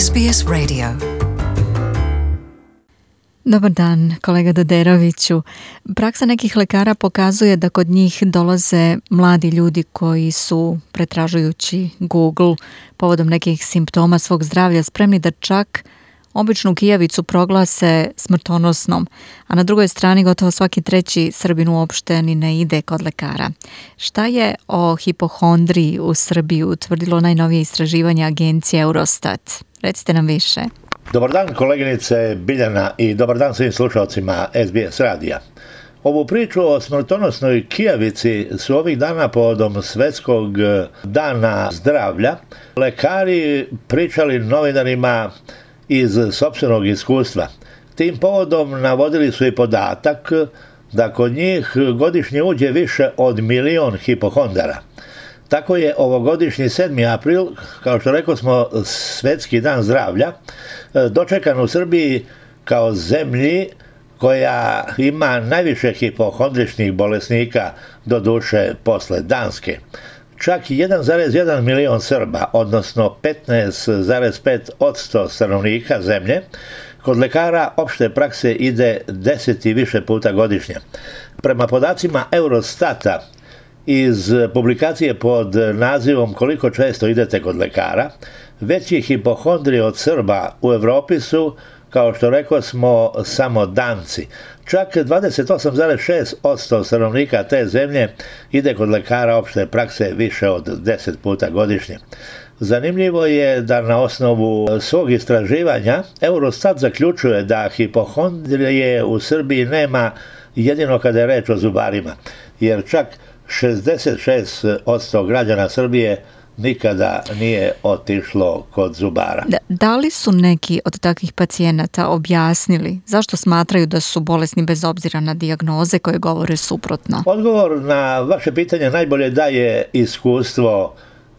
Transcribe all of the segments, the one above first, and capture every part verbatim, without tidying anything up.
S B S Radio. Dobar dan, kolega Doderoviću. Praksa nekih lekara pokazuje da kod njih dolaze mladi ljudi koji su, pretražujući Google povodom nekih simptoma svog zdravlja, spremni da čak običnu kijavicu proglase smrtonosnom, a na drugoj strani gotovo svaki treći Srbin uopšte ni ne ide kod lekara. Šta je o hipohondriji u Srbiji utvrdilo najnovije istraživanje agencije Eurostat? Recite nam više. Dobar dan koleginice Biljana i dobar dan svim slušalcima S B S radija. Ovu priču o smrtonosnoj kijavici su ovih dana povodom Svetskog dana zdravlja lekari pričali novinarima iz sopstvenog iskustva. Tim povodom navodili su i podatak da kod njih godišnje uđe više od milion hipohondara. Tako je ovogodišnji sedmi april, kao što rekao smo, Svetski dan zdravlja, dočekan u Srbiji kao zemlji koja ima najviše hipohondričnih bolesnika, doduše posle Danske. Čak jedan zarez jedan milion Srba, odnosno petnaest zarez pet posto stanovnika zemlje, kod lekara opšte prakse ide deset i više puta godišnje. Prema podacima Eurostata iz publikacije pod nazivom Koliko često idete kod lekara, veći hipohondri od Srba u Evropi su, kao što rekao smo, samo Danci. Čak dvadeset osam zarez šest posto stanovnika te zemlje ide kod lekara opšte prakse više od deset puta godišnje. Zanimljivo je da na osnovu svog istraživanja Eurostat zaključuje da hipohondrije u Srbiji nema jedino kada je reč o zubarima, jer čak šezdeset šest posto građana Srbije nikada nije otišlo kod zubara. Da, da li su neki od takvih pacijenata objasnili zašto smatraju da su bolesni bez obzira na dijagnoze koje govore suprotno? Odgovor na vaše pitanje najbolje daje iskustvo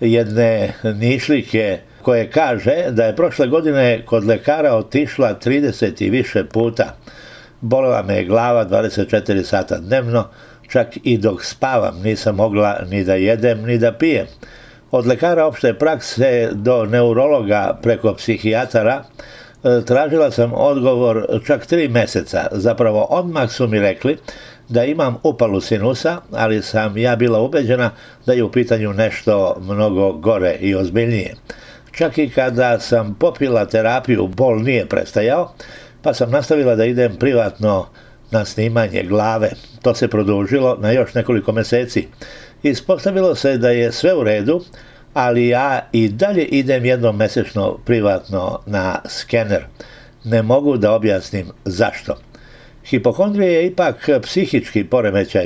jedne Nišlike koje kaže da je prošle godine kod lekara otišla trideset i više puta. Bolela me je glava dvadeset četiri sata dnevno, čak i dok spavam nisam mogla ni da jedem ni da pijem. Od lekara opšte prakse do neurologa preko psihijatara tražila sam odgovor čak tri meseca. Zapravo odmah su mi rekli da imam upalu sinusa, ali sam ja bila ubeđena da je u pitanju nešto mnogo gore i ozbiljnije. Čak i kada sam popila terapiju, bol nije prestajao, pa sam nastavila da idem privatno na snimanje glave. To se produžilo na još nekoliko meseci. Ispostavilo se da je sve u redu, ali ja i dalje idem jednom mesečno privatno na skener. Ne mogu da objasnim zašto. Hipohondrija je ipak psihički poremećaj,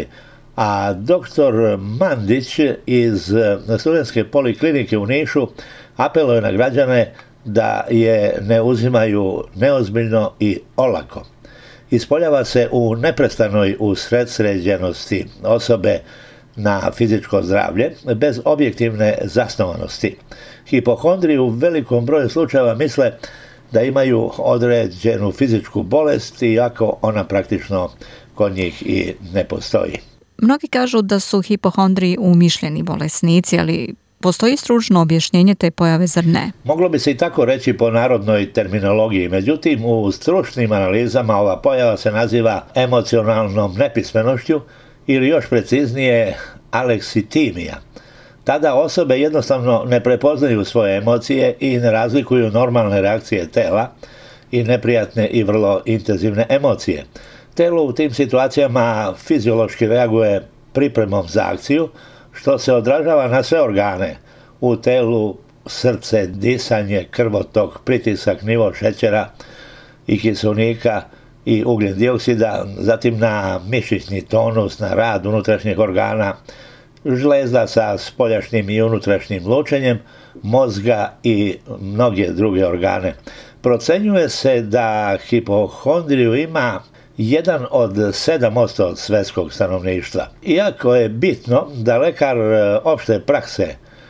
a doktor Mandić iz Studentske poliklinike u Nišu apeluje na građane da je ne uzimaju neozbiljno i olako. Ispoljava se u neprestanoj usredsređenosti osobe na fizičko zdravlje, bez objektivne zasnovanosti. Hipohondri u velikom broju slučajeva misle da imaju određenu fizičku bolest, iako ona praktično kod njih i ne postoji. Mnogi kažu da su hipohondri umišljeni bolesnici, ali postoji stručno objašnjenje te pojave, zar ne? Moglo bi se i tako reći po narodnoj terminologiji, međutim u stručnim analizama ova pojava se naziva emocionalnom nepismenošću ili još preciznije aleksitimija. Tada osobe jednostavno ne prepoznaju svoje emocije i ne razlikuju normalne reakcije tela i neprijatne i vrlo intenzivne emocije. Telo u tim situacijama fiziološki reaguje pripremom za akciju, što se odražava na sve organe u telu: srce, disanje, krvotok, pritisak, nivo šećera i kiselnika i ugljen dioksida, zatim na mišićni tonus, na rad unutrašnjeg organa, žlezda sa spoljašnjim i unutrašnjim lučenjem, mozga i mnoge druge organe. Procenjuje se da hipohondriju ima jedan od sedam posto od svetskog stanovništva. Iako je bitno da lekar opšte prakse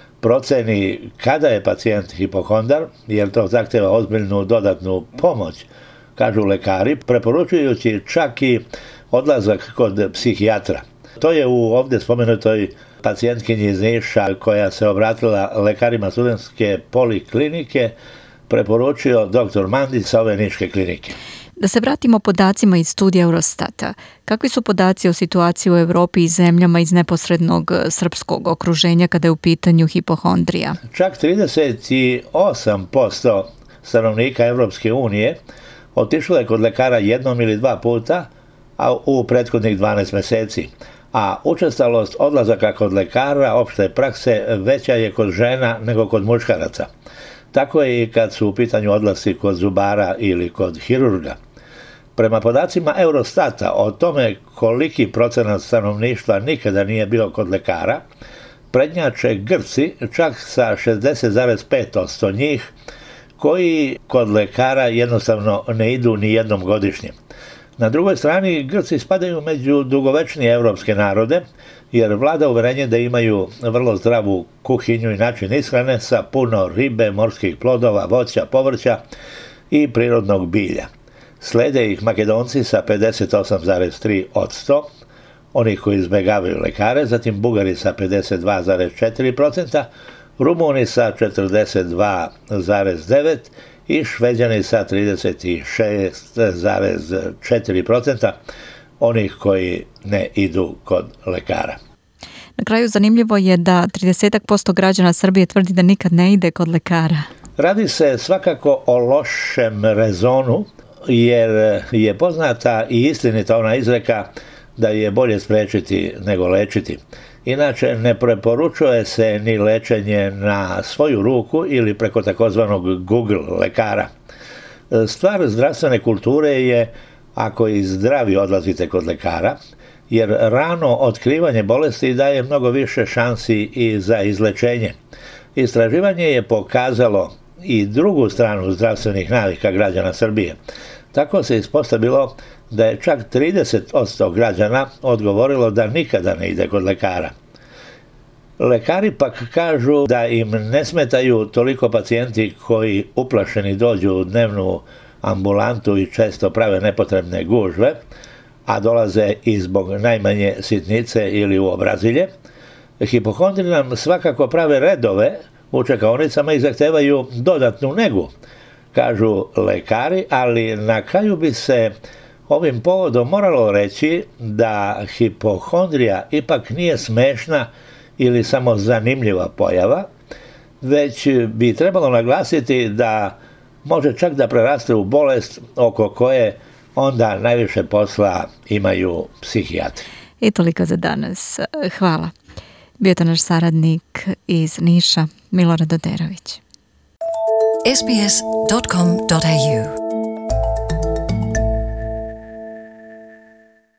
proceni kada je pacijent hipohondar, jer to zahtjeva ozbiljnu dodatnu pomoć, kažu lekari, preporučujući čak i odlazak kod psihijatra. To je u ovdje spomenutoj pacijentkinji iz Niša koja se obratila lekarima Studentske poliklinike preporučio doktor Mandić sa ove niške klinike. Da se vratimo podacima iz studija Eurostata. Kakvi su podaci o situaciji u Europi i zemljama iz neposrednog srpskog okruženja kada je u pitanju hipohondrija? Čak trideset osam posto stanovnika Evropske unije otišlo je kod lekara jednom ili dva puta, a u prethodnih dvanaest meseci. A učestalost odlazaka kod lekara opšte prakse veća je kod žena nego kod muškaraca. Tako je i kad su u pitanju odlasci kod zubara ili kod hirurga. Prema podacima Eurostata o tome koliki procenat stanovništva nikada nije bio kod lekara, prednjače Grci čak sa šezdeset zarez pet posto njih koji kod lekara jednostavno ne idu ni jednom godišnje. Na drugoj strani Grci spadaju među dugovečnije evropske narode jer vlada uverenje da imaju vrlo zdravu kuhinju i način ishrane sa puno ribe, morskih plodova, voća, povrća i prirodnog bilja. Slede ih Makedonci sa pedeset osam zarez tri posto, onih koji izbegavaju lekare, zatim Bugari sa pedeset dva zarez četiri posto, Rumuni sa četrdeset dva zarez devet posto i Šveđani sa trideset šest zarez četiri posto, onih koji ne idu kod lekara. Na kraju zanimljivo je da trideset posto građana Srbije tvrdi da nikad ne ide kod lekara. Radi se svakako o lošem rezonu, jer je poznata i istinita ona izreka da je bolje sprečiti nego lečiti. Inače, ne preporučuje se ni lečenje na svoju ruku ili preko takozvanog Google lekara. Stvar zdravstvene kulture je ako i zdravi odlazite kod lekara, jer rano otkrivanje bolesti daje mnogo više šansi i za izlečenje. Istraživanje je pokazalo i drugu stranu zdravstvenih navika građana Srbije. Tako se ispostavilo da je čak trideset posto građana odgovorilo da nikada ne ide kod lekara. Lekari pak kažu da im ne smetaju toliko pacijenti koji uplašeni dođu u dnevnu ambulantu i često prave nepotrebne gužve, a dolaze i zbog najmanje sitnice ili u obrazilje. Hipohondri nam svakako prave redove u čekaonicama i zahtevaju dodatnu negu, kažu lekari, ali na kraju bi se ovim povodom moralo reći da hipohondrija ipak nije smešna ili samo zanimljiva pojava, već bi trebalo naglasiti da može čak da preraste u bolest oko koje onda najviše posla imaju psihijatri. I toliko za danas. Hvala. Bio to naš saradnik iz Niša, Milorad Doderović. s b s dot com dot a u